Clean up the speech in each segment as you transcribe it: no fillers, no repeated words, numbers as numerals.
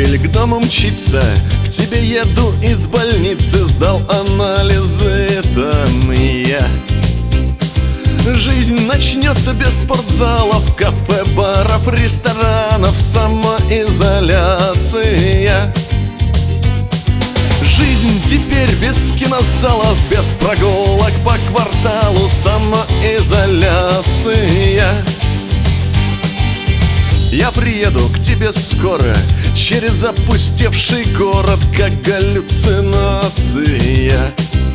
Портфель к дому мчится, к тебе еду из больницы, сдал анализы там я. Жизнь начнется без спортзалов, кафе, баров, ресторанов, самоизоляция. Жизнь теперь без кинозалов, без прогулок по кварталу, самоизоляция. Я приеду к тебе скоро, через опустевший город, как галлюцинация.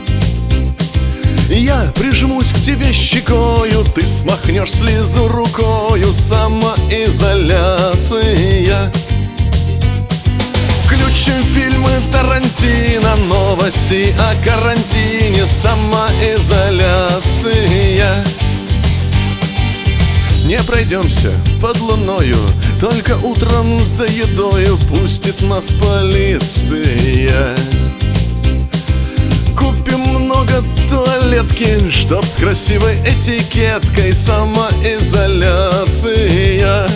Я прижмусь к тебе щекою, ты смахнешь слезу рукою, самоизоляция. Включим фильмы Тарантино, новости о карантине, самоизоляция. Не пройдемся под луною, только утром за едою пустит нас полиция. Купим много туалетки, чтоб с красивой этикеткой, самоизоляция.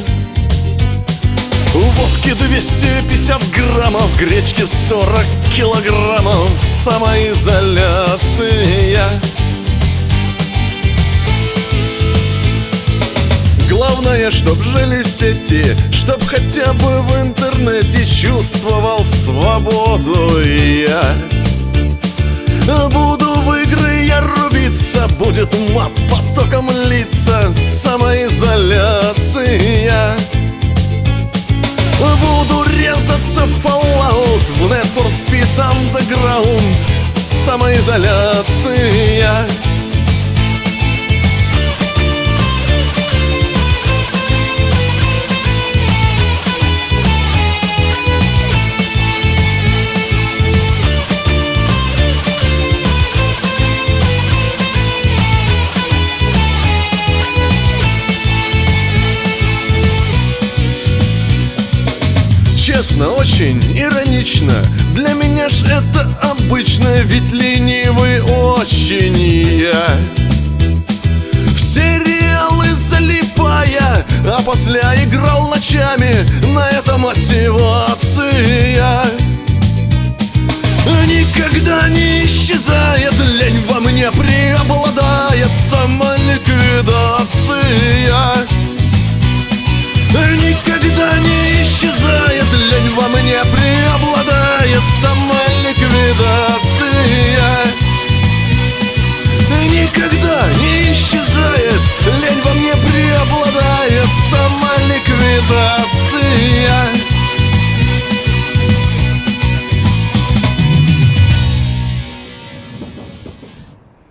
Водки 250 граммов, гречки 40 килограммов, самоизоляция. Главное, чтоб жили сети, чтоб хотя бы в интернете чувствовал свободу я. Буду в игры я рубиться, будет мат потоком литься, самоизоляция. Буду резаться в Fallout, в Need for Speed Underground, самоизоляция. Честно, очень иронично, для меня ж это обычно, ведь ленивый очень я. В сериалы залипая, а после играл ночами, на это мотивация. Никогда не исчезает, лень во мне преобладает, самоликвидация.